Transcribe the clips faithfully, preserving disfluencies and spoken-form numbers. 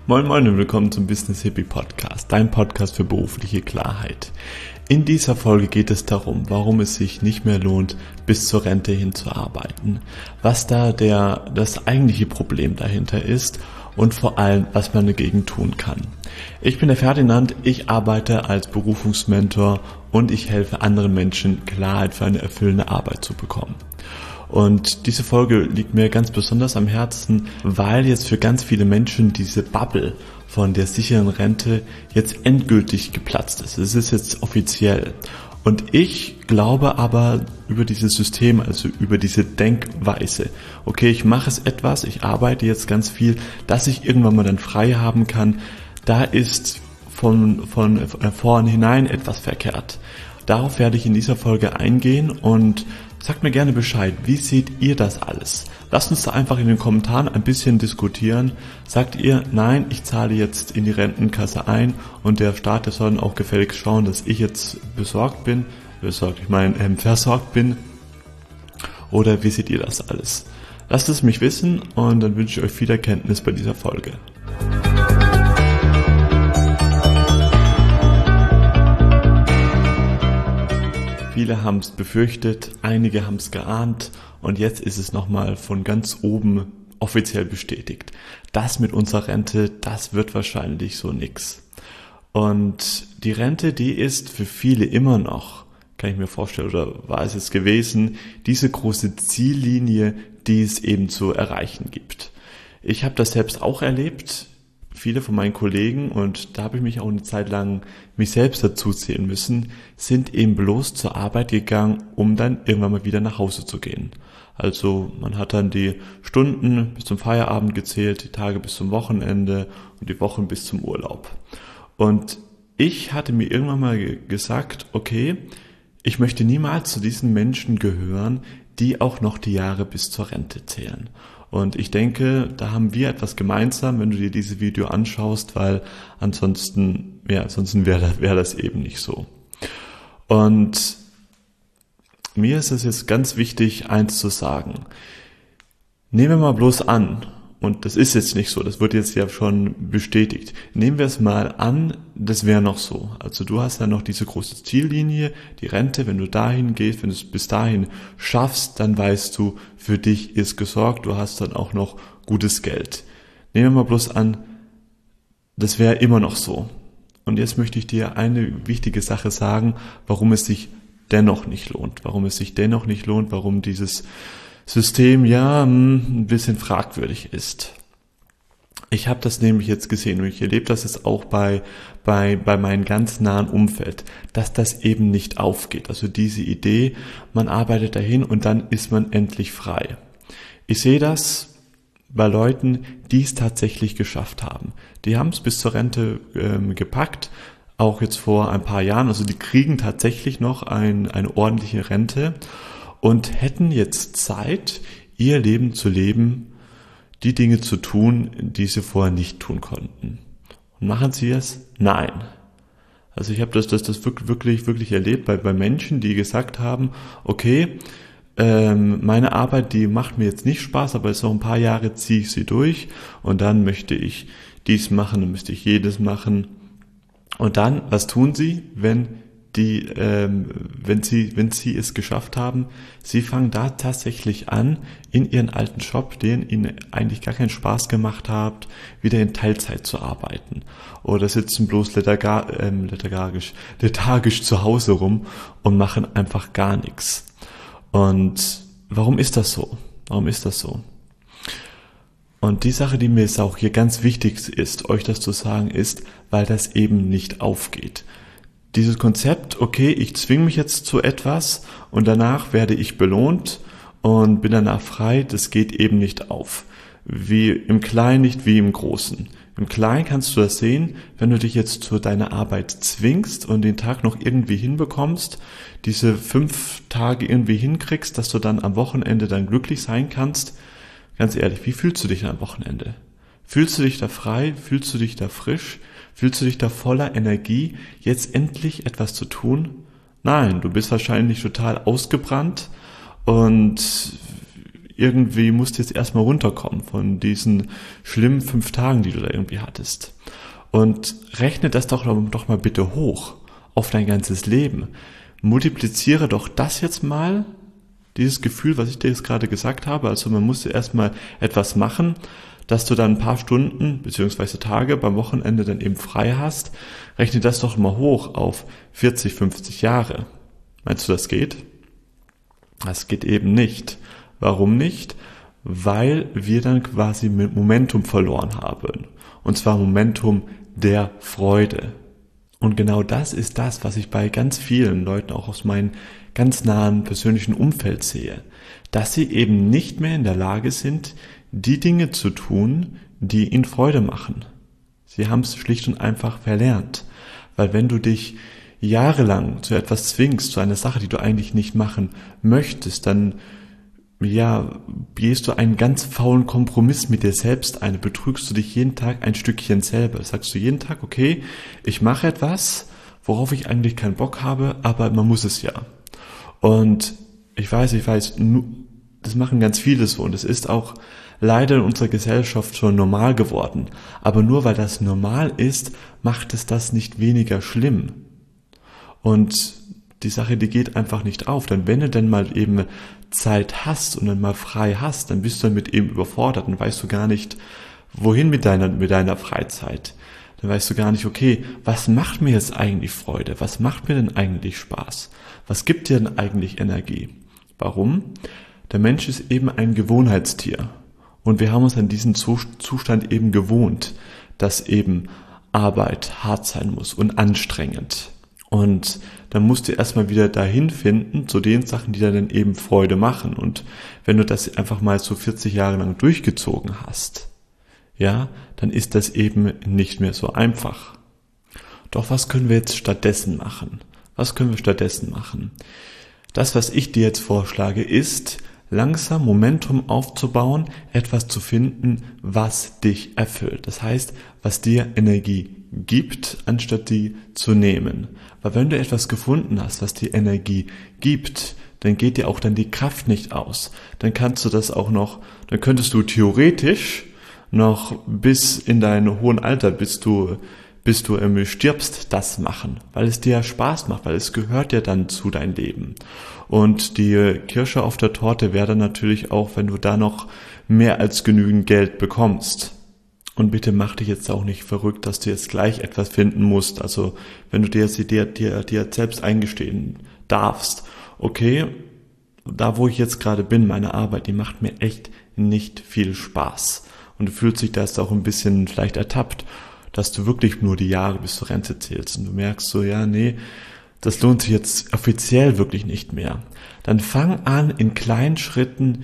Moin Moin und willkommen zum Business Hippie Podcast, dein Podcast für berufliche Klarheit. In dieser Folge geht es darum, warum es sich nicht mehr lohnt, bis zur Rente hinzuarbeiten, was da der, das eigentliche Problem dahinter ist und vor allem, was man dagegen tun kann. Ich bin der Ferdinand, ich arbeite als Berufungsmentor und ich helfe anderen Menschen, Klarheit für eine erfüllende Arbeit zu bekommen. Und diese Folge liegt mir ganz besonders am Herzen, weil jetzt für ganz viele Menschen diese Bubble von der sicheren Rente jetzt endgültig geplatzt ist. Es ist jetzt offiziell. Und ich glaube aber über dieses System, also über diese Denkweise, okay, ich mache es etwas, ich arbeite jetzt ganz viel, dass ich irgendwann mal dann frei haben kann, da ist von, von vornherein etwas verkehrt. Darauf werde ich in dieser Folge eingehen und sagt mir gerne Bescheid, wie seht ihr das alles? Lasst uns da einfach in den Kommentaren ein bisschen diskutieren. Sagt ihr, nein, ich zahle jetzt in die Rentenkasse ein und der Staat, der soll dann auch gefälligst schauen, dass ich jetzt besorgt bin, besorgt, ich meine ähm, versorgt bin? Oder wie seht ihr das alles? Lasst es mich wissen und dann wünsche ich euch viel Erkenntnis bei dieser Folge. Viele haben es befürchtet, einige haben es geahnt und jetzt ist es nochmal von ganz oben offiziell bestätigt. Das mit unserer Rente, das wird wahrscheinlich so nix. Und die Rente, die ist für viele immer noch, kann ich mir vorstellen, oder war es es gewesen, diese große Ziellinie, die es eben zu erreichen gibt. Ich habe das selbst auch erlebt. Viele von meinen Kollegen, und da habe ich mich auch eine Zeit lang mich selbst dazu zählen müssen, sind eben bloß zur Arbeit gegangen, um dann irgendwann mal wieder nach Hause zu gehen. Also man hat dann die Stunden bis zum Feierabend gezählt, die Tage bis zum Wochenende und die Wochen bis zum Urlaub. Und ich hatte mir irgendwann mal gesagt, okay, ich möchte niemals zu diesen Menschen gehören, die auch noch die Jahre bis zur Rente zählen. Und ich denke, da haben wir etwas gemeinsam, wenn du dir dieses Video anschaust, weil ansonsten, ja, ansonsten wäre wäre das eben nicht so. Und mir ist es jetzt ganz wichtig, eins zu sagen. Nehmen wir mal bloß an, und das ist jetzt nicht so, das wird jetzt ja schon bestätigt. Nehmen wir es mal an, das wäre noch so. Also du hast ja noch diese große Ziellinie, die Rente, wenn du dahin gehst, wenn du es bis dahin schaffst, dann weißt du, für dich ist gesorgt, du hast dann auch noch gutes Geld. Nehmen wir mal bloß an, das wäre immer noch so. Und jetzt möchte ich dir eine wichtige Sache sagen, warum es sich dennoch nicht lohnt. Warum es sich dennoch nicht lohnt, warum dieses System ja ein bisschen fragwürdig ist. Ich habe das nämlich jetzt gesehen und ich erlebe das jetzt auch bei bei bei meinem ganz nahen Umfeld, dass das eben nicht aufgeht. Also diese Idee, man arbeitet dahin und dann ist man endlich frei. Ich sehe das bei Leuten, die es tatsächlich geschafft haben. Die haben es bis zur Rente ähm, gepackt, auch jetzt vor ein paar Jahren. Also die kriegen tatsächlich noch ein, eine ordentliche Rente und hätten jetzt Zeit, ihr Leben zu leben, die Dinge zu tun, die sie vorher nicht tun konnten. Und machen sie es? Nein. Also ich habe das, das, das wirklich, wirklich erlebt bei, bei Menschen, die gesagt haben, okay, ähm, meine Arbeit, die macht mir jetzt nicht Spaß, aber jetzt noch ein paar Jahre ziehe ich sie durch und dann möchte ich dies machen, dann möchte ich jedes machen. Und dann, was tun sie, wenn die, ähm, wenn sie, wenn sie es geschafft haben, sie fangen da tatsächlich an, in ihren alten Job, den ihnen eigentlich gar keinen Spaß gemacht hat, wieder in Teilzeit zu arbeiten. Oder sitzen bloß letharga, ähm, lethargisch, lethargisch zu Hause rum und machen einfach gar nichts. Und warum ist das so? Warum ist das so? Und die Sache, die mir jetzt auch hier ganz wichtig ist, euch das zu sagen, ist, weil das eben nicht aufgeht. Dieses Konzept, okay, ich zwinge mich jetzt zu etwas und danach werde ich belohnt und bin danach frei, das geht eben nicht auf. Wie im Kleinen, nicht wie im Großen. Im Kleinen kannst du das sehen, wenn du dich jetzt zu deiner Arbeit zwingst und den Tag noch irgendwie hinbekommst, diese fünf Tage irgendwie hinkriegst, dass du dann am Wochenende dann glücklich sein kannst. Ganz ehrlich, wie fühlst du dich am Wochenende? Fühlst du dich da frei? Fühlst du dich da frisch? Fühlst du dich da voller Energie, jetzt endlich etwas zu tun? Nein, du bist wahrscheinlich total ausgebrannt und irgendwie musst du jetzt erstmal runterkommen von diesen schlimmen fünf Tagen, die du da irgendwie hattest. Und rechne das doch, doch mal bitte hoch auf dein ganzes Leben. Multipliziere doch das jetzt mal, dieses Gefühl, was ich dir jetzt gerade gesagt habe. Also man muss erstmal etwas machen, dass du dann ein paar Stunden beziehungsweise Tage beim Wochenende dann eben frei hast. Rechne das doch mal hoch auf vierzig, fünfzig Jahre. Meinst du, das geht? Das geht eben nicht. Warum nicht? Weil wir dann quasi Momentum verloren haben. Und zwar Momentum der Freude. Und genau das ist das, was ich bei ganz vielen Leuten auch aus meinem ganz nahen persönlichen Umfeld sehe. Dass sie eben nicht mehr in der Lage sind, die Dinge zu tun, die ihnen Freude machen. Sie haben es schlicht und einfach verlernt. Weil wenn du dich jahrelang zu etwas zwingst, zu einer Sache, die du eigentlich nicht machen möchtest, dann ja, gehst du einen ganz faulen Kompromiss mit dir selbst ein, betrügst du dich jeden Tag ein Stückchen selber. Sagst du jeden Tag, okay, ich mache etwas, worauf ich eigentlich keinen Bock habe, aber man muss es ja. Und ich weiß, ich weiß, das machen ganz viele so und es ist auch leider in unserer Gesellschaft schon normal geworden. Aber nur weil das normal ist, macht es das nicht weniger schlimm. Und die Sache, die geht einfach nicht auf. Denn wenn du dann mal eben Zeit hast und dann mal frei hast, dann bist du damit eben überfordert und weißt du gar nicht, wohin mit deiner, mit deiner Freizeit. Dann weißt du gar nicht, okay, was macht mir jetzt eigentlich Freude? Was macht mir denn eigentlich Spaß? Was gibt dir denn eigentlich Energie? Warum? Der Mensch ist eben ein Gewohnheitstier. Und wir haben uns an diesen Zustand eben gewohnt, dass eben Arbeit hart sein muss und anstrengend. Und dann musst du erstmal wieder dahin finden, zu den Sachen, die dir dann eben Freude machen. Und wenn du das einfach mal so vierzig Jahre lang durchgezogen hast, ja, dann ist das eben nicht mehr so einfach. Doch was können wir jetzt stattdessen machen? Was können wir stattdessen machen? Das, was ich dir jetzt vorschlage, ist, langsam Momentum aufzubauen, etwas zu finden, was dich erfüllt. Das heißt, was dir Energie gibt, anstatt die zu nehmen. Weil wenn du etwas gefunden hast, was dir Energie gibt, dann geht dir auch dann die Kraft nicht aus. Dann kannst du das auch noch, dann könntest du theoretisch noch bis in dein hohen Alter, bis du bis du ähm, stirbst, das machen, weil es dir ja Spaß macht, weil es gehört ja dann zu deinem Leben. Und die Kirsche auf der Torte wäre dann natürlich auch, wenn du da noch mehr als genügend Geld bekommst. Und bitte mach dich jetzt auch nicht verrückt, dass du jetzt gleich etwas finden musst. Also wenn du dir dir, dir, dir selbst eingestehen darfst, okay, da wo ich jetzt gerade bin, meine Arbeit, die macht mir echt nicht viel Spaß. Und du fühlst dich da jetzt auch ein bisschen vielleicht ertappt, dass du wirklich nur die Jahre bis zur Rente zählst. Und du merkst so, ja, nee, das lohnt sich jetzt offiziell wirklich nicht mehr. Dann fang an, in kleinen Schritten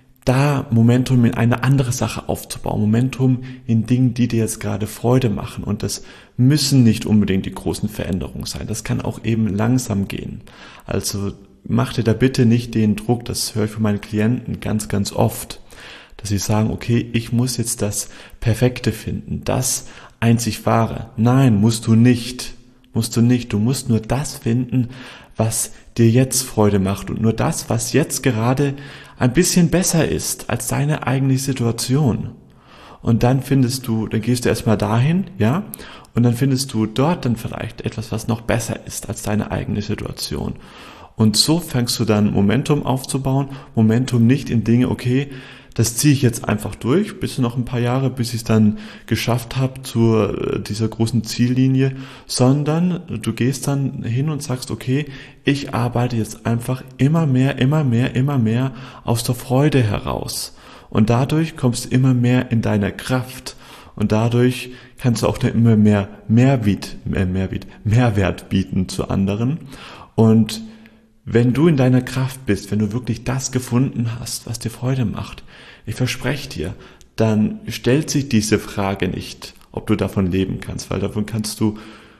da Momentum in eine andere Sache aufzubauen. Momentum in Dingen, die dir jetzt gerade Freude machen. Und das müssen nicht unbedingt die großen Veränderungen sein. Das kann auch eben langsam gehen. Also mach dir da bitte nicht den Druck, das höre ich von meinen Klienten ganz, ganz oft, dass sie sagen, okay, ich muss jetzt das Perfekte finden, das einzig Wahre. Nein, musst du nicht. Musst du nicht. Du musst nur das finden, was dir jetzt Freude macht und nur das, was jetzt gerade ein bisschen besser ist als deine eigene Situation. Und dann findest du, dann gehst du erstmal dahin, ja, und dann findest du dort dann vielleicht etwas, was noch besser ist als deine eigene Situation. Und so fängst du dann Momentum aufzubauen. Momentum nicht in Dinge, okay, das ziehe ich jetzt einfach durch, bis noch ein paar Jahre, bis ich es dann geschafft habe zu dieser großen Ziellinie, sondern du gehst dann hin und sagst, okay, ich arbeite jetzt einfach immer mehr, immer mehr, immer mehr aus der Freude heraus. Und dadurch kommst du immer mehr in deine Kraft. Und dadurch kannst du auch dann immer mehr Mehrwert, mehr, Mehrwert, Mehrwert bieten zu anderen. Und wenn du in deiner Kraft bist, wenn du wirklich das gefunden hast, was dir Freude macht, ich verspreche dir, dann stellt sich diese Frage nicht, ob du davon leben kannst, weil davon kannst du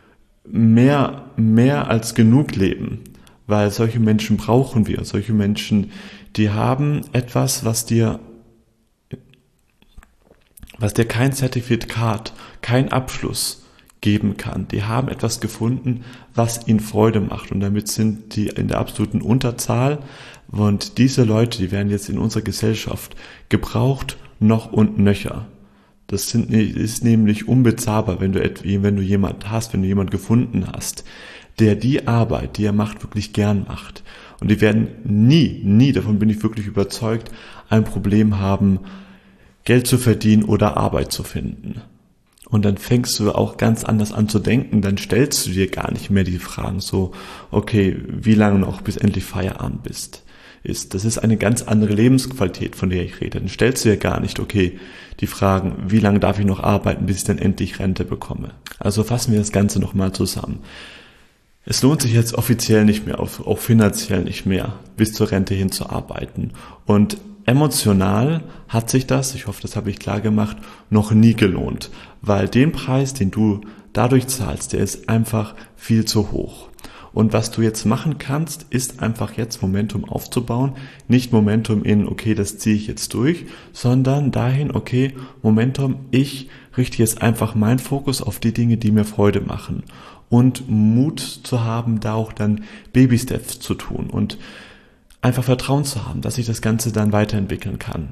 mehr, mehr als genug leben, weil solche Menschen brauchen wir, solche Menschen, die haben etwas, was dir, was dir kein Zertifikat, kein Abschluss geben kann. Die haben etwas gefunden, was ihnen Freude macht und damit sind die in der absoluten Unterzahl und diese Leute, die werden jetzt in unserer Gesellschaft gebraucht noch und nöcher. Das sind, ist nämlich unbezahlbar, wenn du, wenn du jemanden hast, wenn du jemanden gefunden hast, der die Arbeit, die er macht, wirklich gern macht. Und die werden nie, nie, davon bin ich wirklich überzeugt, ein Problem haben, Geld zu verdienen oder Arbeit zu finden. Und dann fängst du auch ganz anders an zu denken, dann stellst du dir gar nicht mehr die Fragen so, okay, wie lange noch bis endlich Feierabend bist. Ist. Das ist eine ganz andere Lebensqualität, von der ich rede. Dann stellst du ja gar nicht, okay, die Fragen, wie lange darf ich noch arbeiten, bis ich dann endlich Rente bekomme. Also fassen wir das Ganze nochmal zusammen. Es lohnt sich jetzt offiziell nicht mehr, auch, auch finanziell nicht mehr, bis zur Rente hin zu arbeiten. Und emotional hat sich das, ich hoffe, das habe ich klar gemacht, noch nie gelohnt. Weil den Preis, den du dadurch zahlst, der ist einfach viel zu hoch. Und was du jetzt machen kannst, ist einfach jetzt Momentum aufzubauen. Nicht Momentum in, okay, das ziehe ich jetzt durch, sondern dahin, okay, Momentum, ich richte jetzt einfach meinen Fokus auf die Dinge, die mir Freude machen. Und Mut zu haben, da auch dann Baby-Steps zu tun und einfach Vertrauen zu haben, dass ich das Ganze dann weiterentwickeln kann.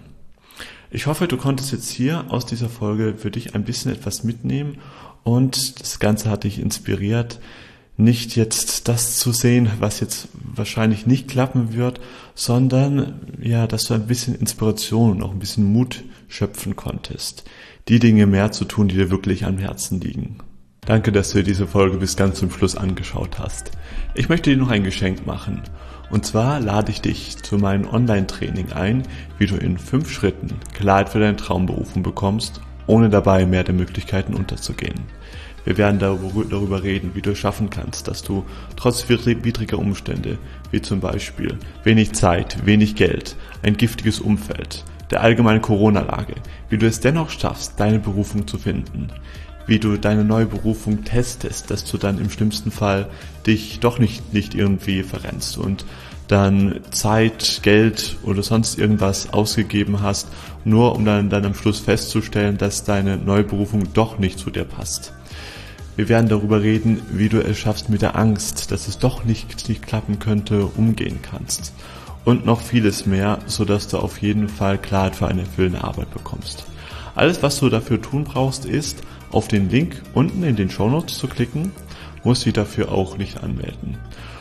Ich hoffe, du konntest jetzt hier aus dieser Folge für dich ein bisschen etwas mitnehmen und das Ganze hat dich inspiriert, nicht jetzt das zu sehen, was jetzt wahrscheinlich nicht klappen wird, sondern ja, dass du ein bisschen Inspiration und auch ein bisschen Mut schöpfen konntest, die Dinge mehr zu tun, die dir wirklich am Herzen liegen. Danke, dass du dir diese Folge bis ganz zum Schluss angeschaut hast. Ich möchte dir noch ein Geschenk machen. Und zwar lade ich dich zu meinem Online-Training ein, wie du in fünf Schritten Klarheit für deine Traumberufung bekommst, ohne dabei mehr der Möglichkeiten unterzugehen. Wir werden darüber reden, wie du es schaffen kannst, dass du trotz widriger Umstände, wie zum Beispiel wenig Zeit, wenig Geld, ein giftiges Umfeld, der allgemeinen Corona-Lage, wie du es dennoch schaffst, deine Berufung zu finden, wie du deine neue Berufung testest, dass du dann im schlimmsten Fall dich doch nicht, nicht irgendwie verrennst und dann Zeit, Geld oder sonst irgendwas ausgegeben hast, nur um dann, dann am Schluss festzustellen, dass deine neue Berufung doch nicht zu dir passt. Wir werden darüber reden, wie du es schaffst, mit der Angst, dass es doch nicht, nicht klappen könnte, umgehen kannst. Und noch vieles mehr, sodass du auf jeden Fall Klarheit für eine erfüllende Arbeit bekommst. Alles, was du dafür tun brauchst, ist, auf den Link unten in den Shownotes zu klicken, musst dich dafür auch nicht anmelden.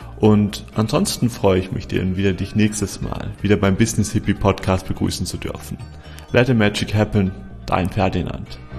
Und ansonsten freue ich mich, dir wieder dich nächstes Mal wieder beim Business Hippie Podcast begrüßen zu dürfen. Let the Magic Happen, dein Ferdinand.